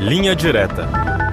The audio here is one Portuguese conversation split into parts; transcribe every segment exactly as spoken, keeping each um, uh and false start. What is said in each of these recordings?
Linha Direta.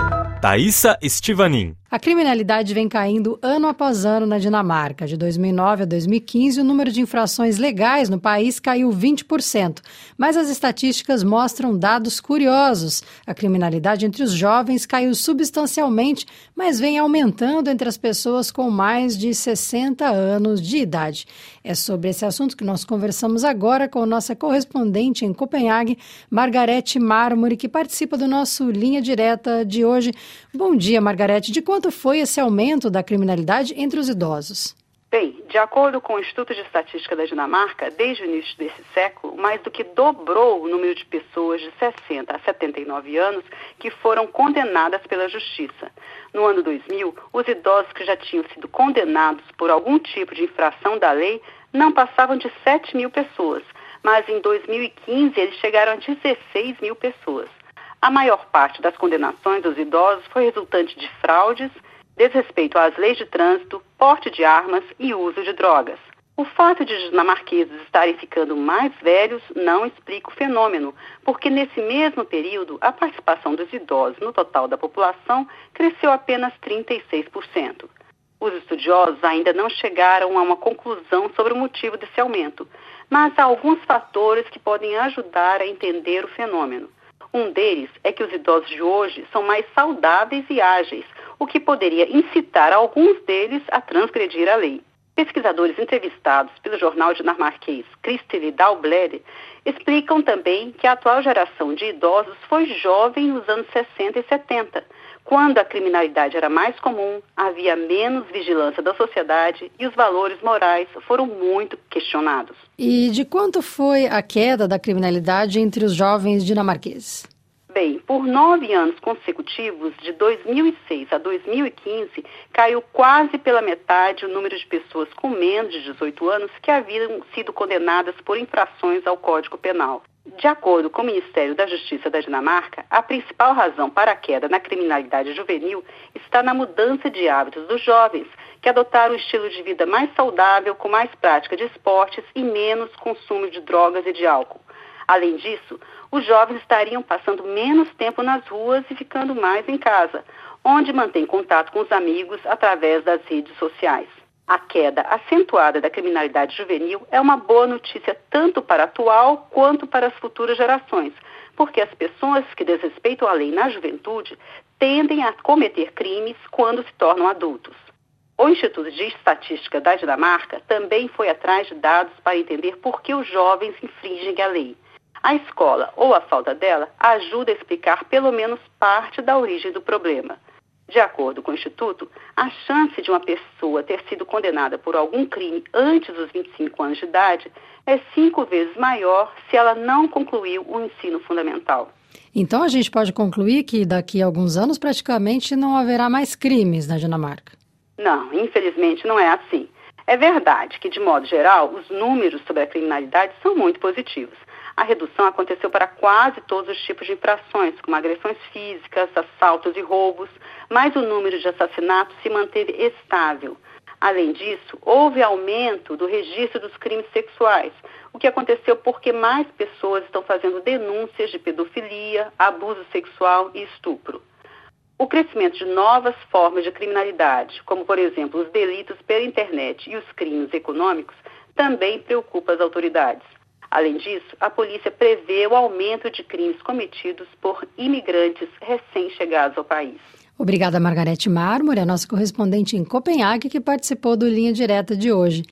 Thaisa Estivanin. A criminalidade vem caindo ano após ano na Dinamarca. De dois mil e nove a dois mil e quinze, o número de infrações legais no país caiu vinte por cento. Mas as estatísticas mostram dados curiosos. A criminalidade entre os jovens caiu substancialmente, mas vem aumentando entre as pessoas com mais de sessenta anos de idade. É sobre esse assunto que nós conversamos agora com nossa correspondente em Copenhague, Margarete Marmuri, que participa do nosso Linha Direta de hoje. Bom dia, Margarete. De quanto foi esse aumento da criminalidade entre os idosos? Bem, de acordo com o Instituto de Estatística da Dinamarca, desde o início desse século, mais do que dobrou o número de pessoas de sessenta a setenta e nove anos que foram condenadas pela Justiça. No ano dois mil, os idosos que já tinham sido condenados por algum tipo de infração da lei não passavam de sete mil pessoas, mas em dois mil e quinze eles chegaram a dezesseis mil pessoas. A maior parte das condenações dos idosos foi resultante de fraudes, desrespeito às leis de trânsito, porte de armas e uso de drogas. O fato de os dinamarqueses estarem ficando mais velhos não explica o fenômeno, porque nesse mesmo período a participação dos idosos no total da população cresceu apenas trinta e seis por cento. Os estudiosos ainda não chegaram a uma conclusão sobre o motivo desse aumento, mas há alguns fatores que podem ajudar a entender o fenômeno. Um deles é que os idosos de hoje são mais saudáveis e ágeis, o que poderia incitar alguns deles a transgredir a lei. Pesquisadores entrevistados pelo jornal dinamarquês Kristeligt Dagblad explicam também que a atual geração de idosos foi jovem nos anos sessenta e setenta, quando a criminalidade era mais comum, havia menos vigilância da sociedade e os valores morais foram muito questionados. E de quanto foi a queda da criminalidade entre os jovens dinamarqueses? Bem, por nove anos consecutivos, de dois mil e seis a dois mil e quinze, caiu quase pela metade o número de pessoas com menos de dezoito anos que haviam sido condenadas por infrações ao Código Penal. De acordo com o Ministério da Justiça da Dinamarca, a principal razão para a queda na criminalidade juvenil está na mudança de hábitos dos jovens, que adotaram um estilo de vida mais saudável, com mais prática de esportes e menos consumo de drogas e de álcool. Além disso, os jovens estariam passando menos tempo nas ruas e ficando mais em casa, onde mantêm contato com os amigos através das redes sociais. A queda acentuada da criminalidade juvenil é uma boa notícia tanto para a atual quanto para as futuras gerações, porque as pessoas que desrespeitam a lei na juventude tendem a cometer crimes quando se tornam adultos. O Instituto de Estatística da Dinamarca também foi atrás de dados para entender por que os jovens infringem a lei. A escola ou a falta dela ajuda a explicar pelo menos parte da origem do problema. De acordo com o Instituto, a chance de uma pessoa ter sido condenada por algum crime antes dos vinte e cinco anos de idade é cinco vezes maior se ela não concluiu o ensino fundamental. Então a gente pode concluir que daqui a alguns anos praticamente não haverá mais crimes na Dinamarca? Não, infelizmente não é assim. É verdade que, de modo geral, os números sobre a criminalidade são muito positivos. A redução aconteceu para quase todos os tipos de infrações, como agressões físicas, assaltos e roubos, mas o número de assassinatos se manteve estável. Além disso, houve aumento do registro dos crimes sexuais, o que aconteceu porque mais pessoas estão fazendo denúncias de pedofilia, abuso sexual e estupro. O crescimento de novas formas de criminalidade, como, por exemplo, os delitos pela internet e os crimes econômicos, também preocupa as autoridades. Além disso, a polícia prevê o aumento de crimes cometidos por imigrantes recém-chegados ao país. Obrigada, Margarete Marmuri, a nossa correspondente em Copenhague, que participou do Linha Direta de hoje.